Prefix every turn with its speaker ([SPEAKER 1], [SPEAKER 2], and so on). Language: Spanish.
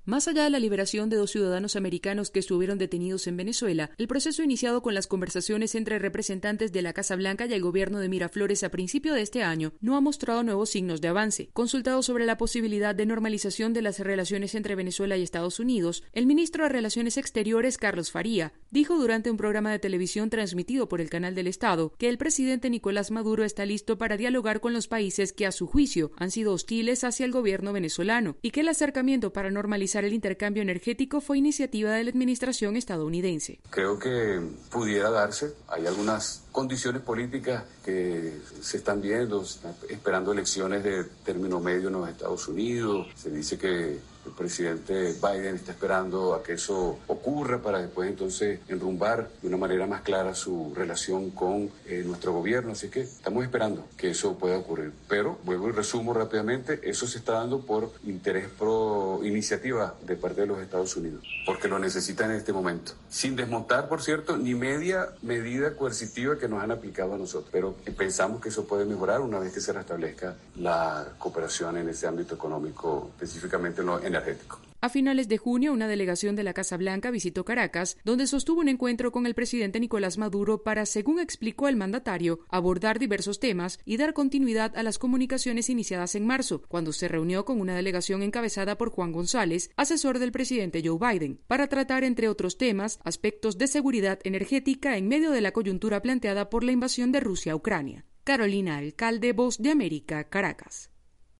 [SPEAKER 1] Más allá de la liberación de 2 ciudadanos americanos que estuvieron detenidos en Venezuela, el proceso iniciado con las conversaciones entre representantes de la Casa Blanca y el gobierno de Miraflores a principio de este año no ha mostrado nuevos signos de avance. Consultado sobre la posibilidad de normalización de las relaciones entre Venezuela y Estados Unidos, el ministro de Relaciones Exteriores, Carlos Faría, dijo durante un programa de televisión transmitido por el Canal del Estado que el presidente Nicolás Maduro está listo para dialogar con los países que, a su juicio, han sido hostiles hacia el gobierno venezolano y que el acercamiento para normalizar el intercambio energético fue iniciativa de la administración estadounidense.
[SPEAKER 2] Creo que pudiera darse. Hay algunas condiciones políticas que se están viendo, se están esperando elecciones de término medio en los Estados Unidos. Se dice que el presidente Biden está esperando a que eso ocurra para después entonces enrumbar de una manera más clara su relación con nuestro gobierno. Así que estamos esperando que eso pueda ocurrir. Pero, vuelvo y resumo rápidamente, eso se está dando por interés, por iniciativa de parte de los Estados Unidos, porque lo necesitan en este momento. Sin desmontar, por cierto, ni media medida coercitiva que nos han aplicado a nosotros. Pero pensamos que eso puede mejorar una vez que se restablezca la cooperación en ese ámbito económico, específicamente en lo energético.
[SPEAKER 1] A finales de junio, una delegación de la Casa Blanca visitó Caracas, donde sostuvo un encuentro con el presidente Nicolás Maduro para, según explicó el mandatario, abordar diversos temas y dar continuidad a las comunicaciones iniciadas en marzo, cuando se reunió con una delegación encabezada por Juan González, asesor del presidente Joe Biden, para tratar, entre otros temas, aspectos de seguridad energética en medio de la coyuntura planteada por la invasión de Rusia a Ucrania. Carolina Alcalde, Voz de América, Caracas.